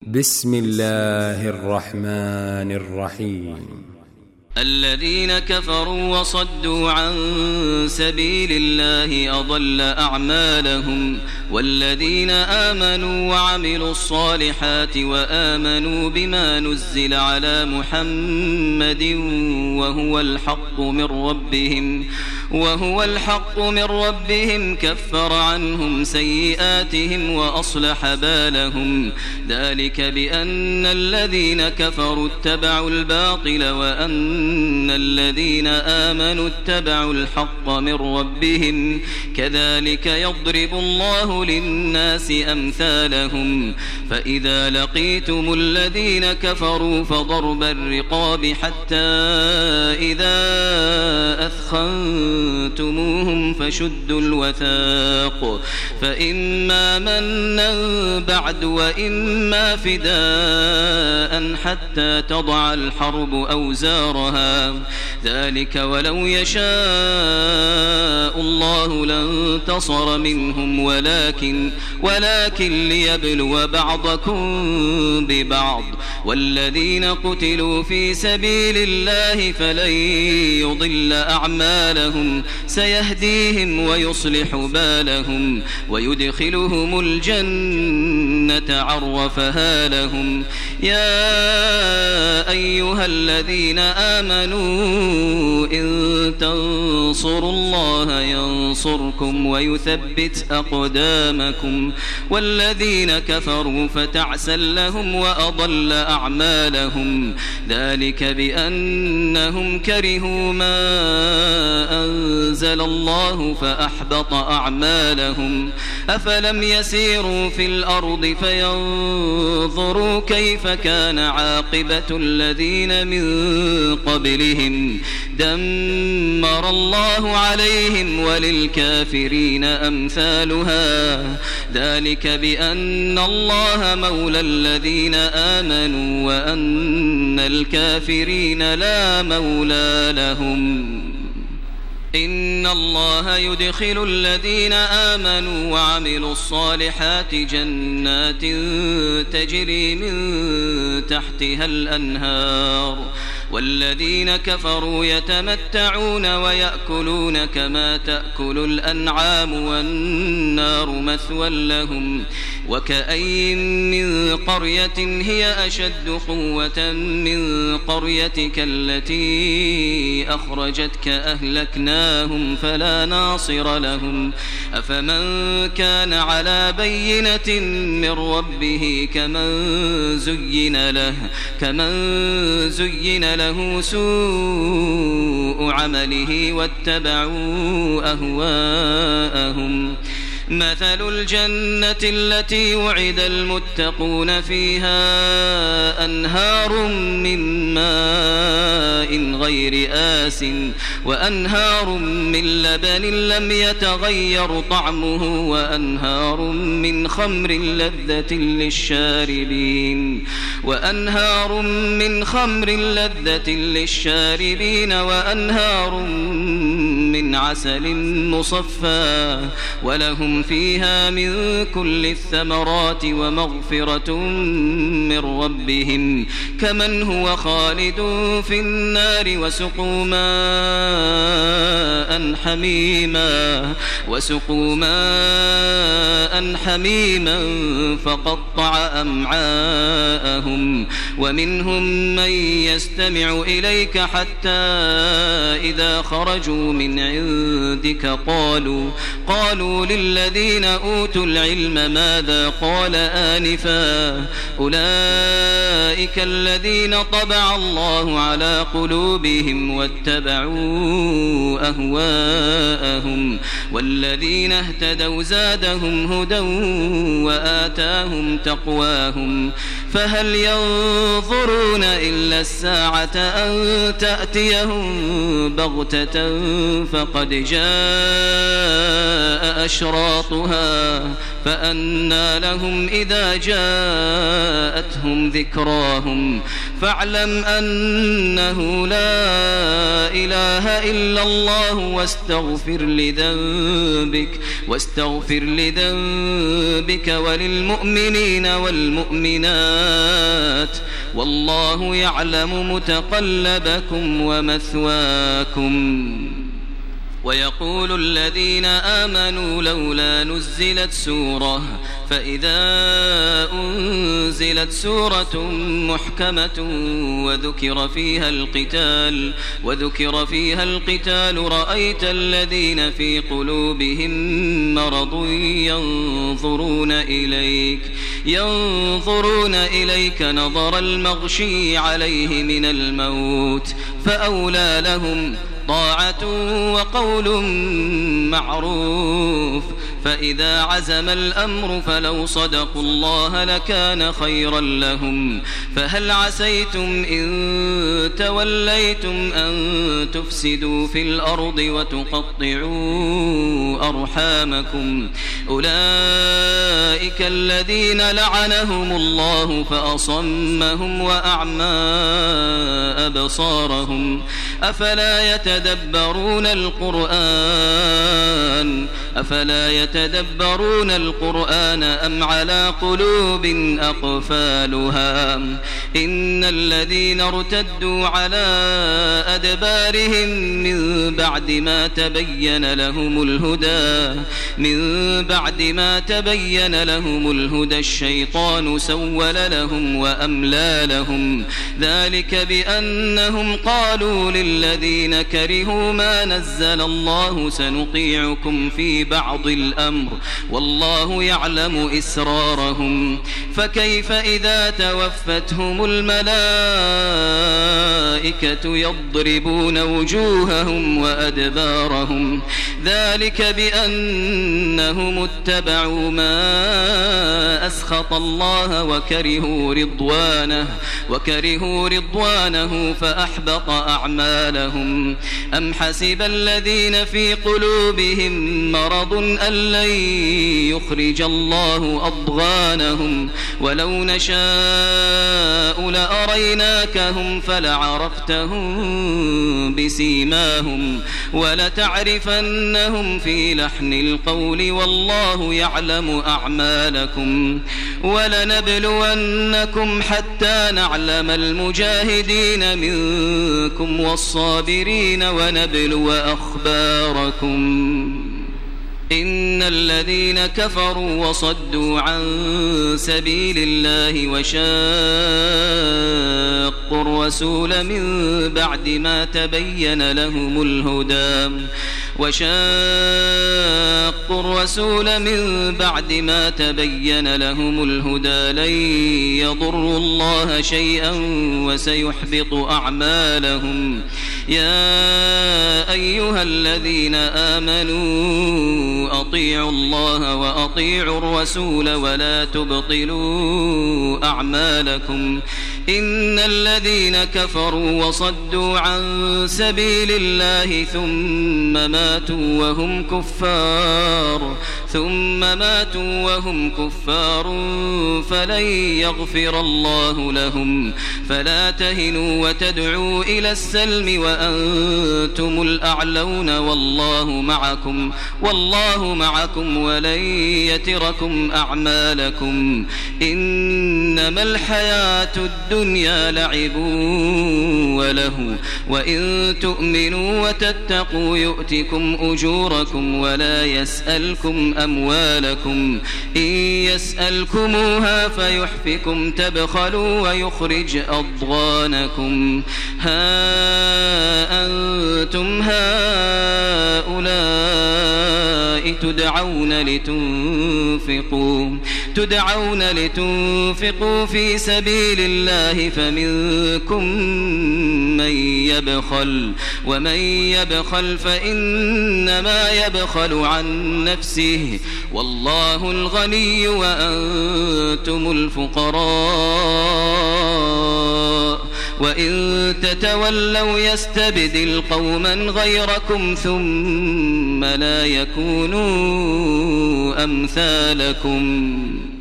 بسم الله الرحمن الرحيم. الذين كفروا وصدوا عن سبيل الله أضل أعمالهم، والذين آمنوا وعملوا الصالحات وآمنوا بما نزل على محمد وهو الحق من ربهم كفر عنهم سيئاتهم وأصلح بالهم. ذلك بأن الذين كفروا اتبعوا الباطل وأن الذين آمنوا اتبعوا الحق من ربهم، كذلك يضرب الله للناس أمثالهم. فإذا لقيتم الذين كفروا فضرب الرقاب حتى إذا أثخنتموهم فشدوا الوثاق، فإما منا بعد وإما فداء حتى تضع الحرب أوزارها. ذلك ولو يشاء الله لانتصر منهم ولكن ليبلو بعضكم ببعض. والذين قتلوا في سبيل الله فلن يضل أعمالهم، سيهديهم ويصلح بالهم ويدخلهم الجنة عرفها لهم. يا أيها الذين آمنوا إن تنصروا الله ينصركم ويثبت أقدامكم. والذين كفروا فتعسا لهم وأضل أعمالهم. ذلك بأنهم كرهوا ما أنزل الله فأحبط أعمالهم. أفلم يسيروا في الأرض فينظروا كيف كان عاقبة الذين من قبلهم، دمر الله عليهم وللكافرين أمثالها. ذلك بأن الله مولى الذين آمنوا وأن الكافرين لا مولى لهم. إن الله يدخل الذين آمنوا وعملوا الصالحات جنات تجري من تحتها الأنهار، والذين كفروا يتمتعون ويأكلون كما تأكل الأنعام والنار مثوى لهم. وكأي من قرية هي أشد قوة من قريتك التي أخرجتك أهلكناهم فلا ناصر لهم. أفمن كان على بينة من ربه كمن زين له سوء عمله واتبعوا أهواءهم. مثل الجنة التي وعد المتقون فيها أنهار من ماء غير آسٍ وأنهار من لبن لم يتغير طعمه وأنهار من خمر لذة للشاربين وأنهار من عسل مصفى، ولهم فيها من كل الثمرات ومغفرة من ربهم كمن هو خالد في النار. وسقوا ماء حميما فقطع أمعاءهم. ومنهم من يستمع إليك حتى إذا خرجوا من عندك قالوا للذين أوتوا العلم ماذا قال آنفا، أولئك الذين طبع الله على قلوبهم واتبعوا أهواءهم. والذين اهتدوا زادهم هدى وآتاهم تقواهم. فهل ينظرون إلا الساعة أن تأتيهم بغتة فقد جاء أشراطها فأنى لهم إذا جاءتهم ذكراهم فاعلم أنه لا إله إلا الله واستغفر لذنبك وللمؤمنين والمؤمنات والله يعلم متقلبكم ومثواكم. ويقول الذين آمنوا لولا نزلت سورة فإذا أنزلت سورة محكمة وذكر فيها القتال رأيت الذين في قلوبهم مرض ينظرون إليك نظر المغشي عليه من الموت فأولى لهم طاعة وقول معروف فإذا عزم الأمر فلو صدقوا الله لكان خيرا لهم فهل عسيتم إن توليتم أن تفسدوا في الأرض وتقطعوا أرحامكم أولئك الذين لعنهم الله فأصمهم وأعمى أبصارهم أفلا يتدبرون القرآن أم على قلوب أقفالها إن الذين ارتدوا على أدبارهم من بعد ما تبين لهم الهدى الشيطان سول لهم وأملى لهم ذلك بأنهم قالوا للذين كرهوا ما نزل الله سنطيعكم في بعض الأمر والله يعلم إسرارهم فكيف إذا توفتهم الملائكة يضربون وجوههم وأدبارهم ذلك بأنهم اتبعوا ما أسخط الله وكرهوا رضوانه فأحبط أعمالهم أم حسب الذين في قلوبهم مرض أن لن يخرج الله أضغانهم ولو نشاء لأريناكهم فلعرفتهم بسيماهم ولتعرفنهم في لحن القول والله يعلم أعمالكم ولنبلونكم حتى نعلم المجاهدين منكم والصابرين ونبلو أخباركم إن الذين كفروا وصدوا عن سبيل الله وشاقوا الرسول من بعد ما تبين لهم الهدى لن يضروا الله شيئا وسيحبط أعمالهم يا أيها الذين آمنوا أطيعوا الله وأطيعوا الرسول ولا تبطلوا أعمالكم إن الذين كفروا وصدوا عن سبيل الله ثم ماتوا وهم كفار فلن يغفر الله لهم فلا تهنوا وتدعوا إلى السلم وأنتم الأعلون والله معكم ولن يتركم أعمالكم إنما الحياة الدنيا لعب وله وإن تؤمنوا وتتقوا يؤتكم أجوركم ولا يسألكم أموالكم إن يسألكموها فيحفكم تبخلوا ويخرج أضغانكم ها أنتم هؤلاء تدعون لتنفقوا في سبيل الله فمنكم من يبخل ومن يبخل فإنما يبخل عن نفسه والله الغني وأنتم الفقراء وإن تتولوا يستبدل قوما غيركم ثم لا يكونوا أمثالكم.